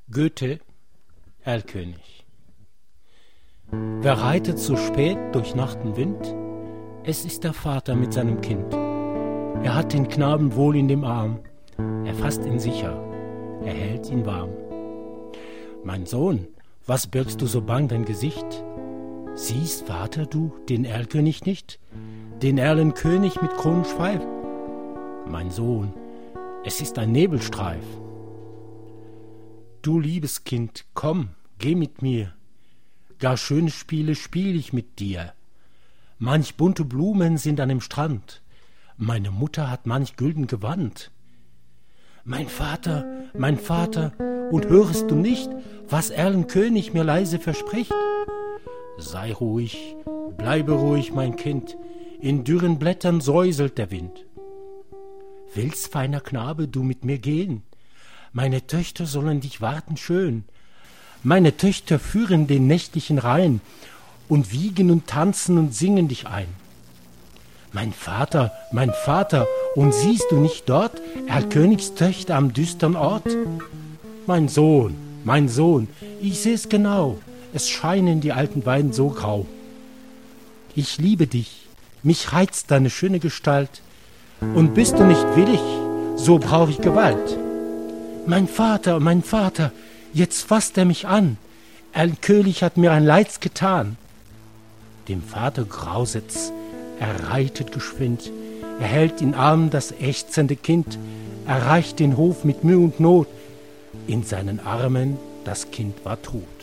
Goethe, Erlkönig. Wer reitet so spät durch Nacht und Wind? Es ist der Vater mit seinem Kind. Er hat den Knaben wohl in dem Arm, er fasst ihn sicher, er hält ihn warm. Mein Sohn, was birgst du so bang dein Gesicht? Siehst, Vater, du den Erlkönig nicht, den Erlenkönig mit Kronenschweif? Mein Sohn, es ist ein Nebelstreif. Du liebes Kind, komm, geh mit mir, gar schöne Spiele spiel ich mit dir. Manch bunte Blumen sind an dem Strand, meine Mutter hat manch gülden Gewand. Mein Vater, und hörest du nicht, was Erlenkönig mir leise verspricht? Sei ruhig, bleibe ruhig, mein Kind, in dürren Blättern säuselt der Wind. Willst, feiner Knabe, du mit mir gehen? Meine Töchter sollen dich warten schön. Meine Töchter führen den nächtlichen Rhein und wiegen und tanzen und singen dich ein. Mein Vater, und siehst du nicht dort Erlkönigs Töchter am düstern Ort? Mein Sohn, ich seh's genau, es scheinen die alten Weiden so grau. Ich liebe dich, mich reizt deine schöne Gestalt, und bist du nicht willig, so brauch ich Gewalt. Mein Vater, jetzt fasst er mich an, Erlkönig hat mir ein Leids getan. Dem Vater grauset's, er reitet geschwind, er hält in Armen das ächzende Kind, erreicht den Hof mit Mühe und Not, in seinen Armen das Kind war tot.